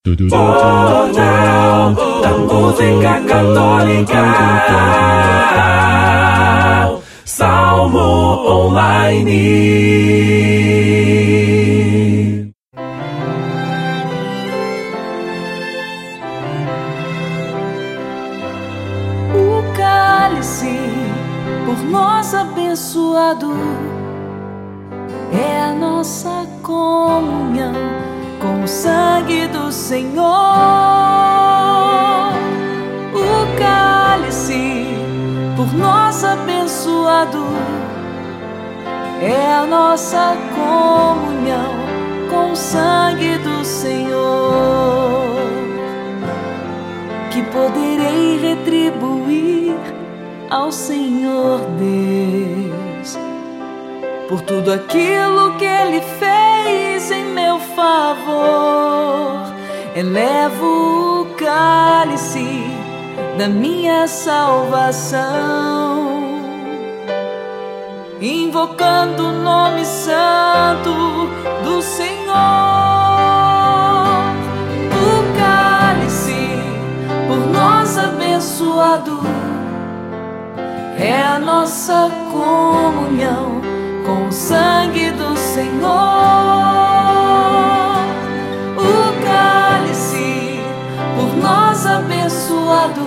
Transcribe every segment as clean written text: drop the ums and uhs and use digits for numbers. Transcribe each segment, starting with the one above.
Jornal da Música Católica. Salmo Online. O cálice por nós abençoado é a nossa comunhão com o sangue do Senhor. O cálice por nós abençoado é a nossa comunhão com o sangue do Senhor. Que poderei retribuir ao Senhor Deus por tudo aquilo que Ele fez em meu favor. Elevo o cálice da minha salvação, invocando o nome santo do Senhor. O cálice por nós abençoado é a nossa comunhão com o sangue do Senhor. O cálice por nós abençoado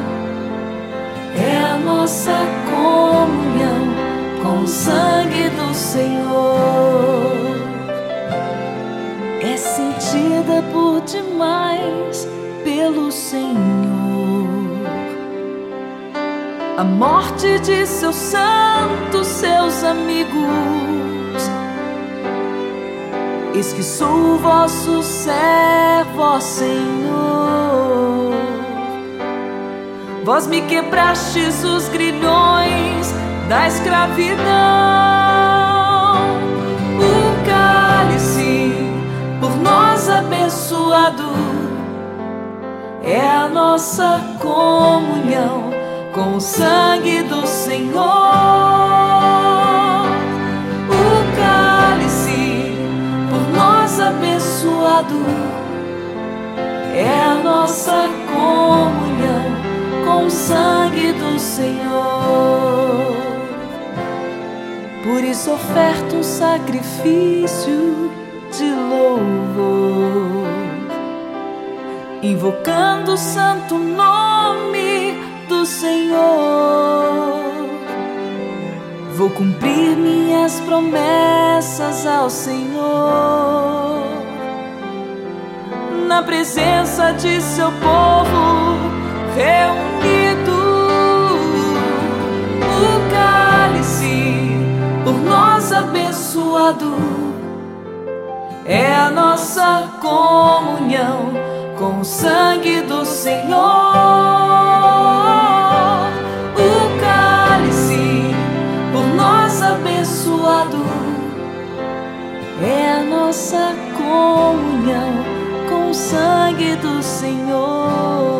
é a nossa comunhão com o sangue do Senhor. É sentida por demais pelo Senhor a morte de seus santos, seus amigos. Eis que sou o vosso servo, ó Senhor. Vós me quebrastes os grilhões da escravidão. O cálice por nós abençoado é a nossa comunhão com o sangue do Senhor. O cálice por nós abençoado é a nossa comunhão com o sangue do Senhor. Por isso oferto um sacrifício de louvor, invocando o santo nome do Senhor. Vou cumprir minhas promessas ao Senhor, na presença de seu povo reunido. O cálice por nós abençoado é a nossa comunhão com o sangue do Senhor. O cálice por nós abençoado é a nossa comunhão com o sangue do Senhor.